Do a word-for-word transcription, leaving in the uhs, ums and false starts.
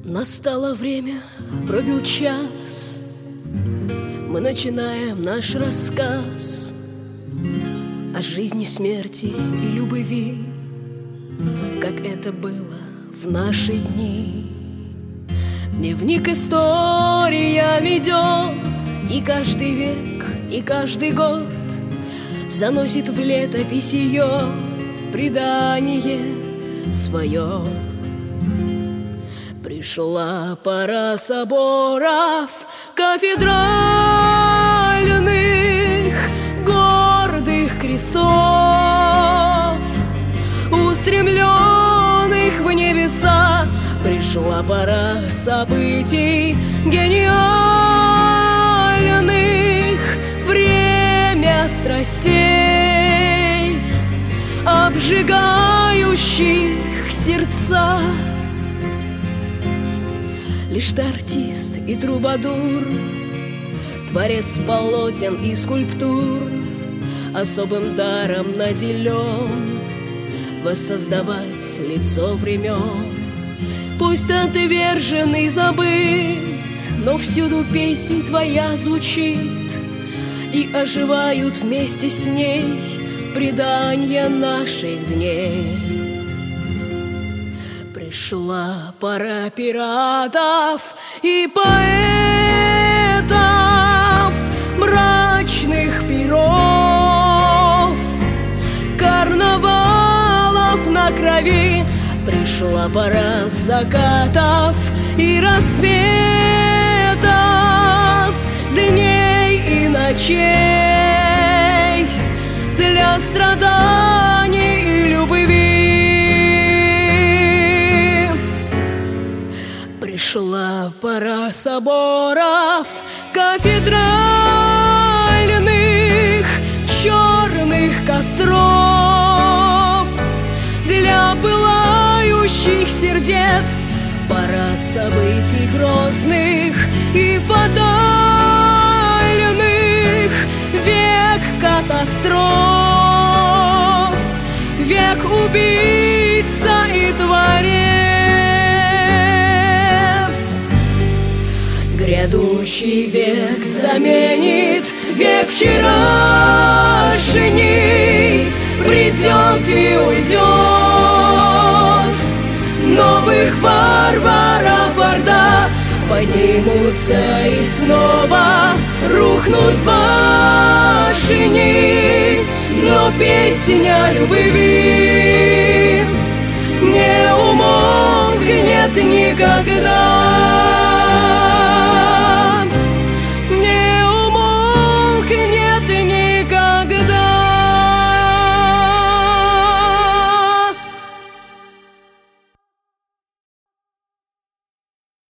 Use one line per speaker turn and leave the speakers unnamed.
Настало время, пробил час, мы начинаем наш рассказ о жизни, смерти и любви, как это было в наши дни. Дневник история ведет, и каждый век, и каждый год заносит в летопись ее предание свое. Пришла пора соборов кафедральных, гордых крестов, устремленных в небеса. Пришла пора событий гениальных, время страстей, обжигающих сердца. Лишь ты артист и трубадур, творец полотен и скульптур, особым даром наделен воссоздавать лицо времен. Пусть отверженный забыт, но всюду песнь твоя звучит, и оживают вместе с ней предания наших дней. Пришла пора пиратов и поэтов, мрачных пиров, карнавалов на крови. Пришла пора закатов и рассветов, дней и ночей для страданий и любви. Пришла пора соборов кафедральных, черных костров для пылающих сердец. Пора событий грозных и фатальных, век катастроф, век убийца и творец. Грядущий век заменит век вчерашний, придет и уйдет. Новых варваров орда поднимутся и снова рухнут башни, но песня любви не умолкнет никогда.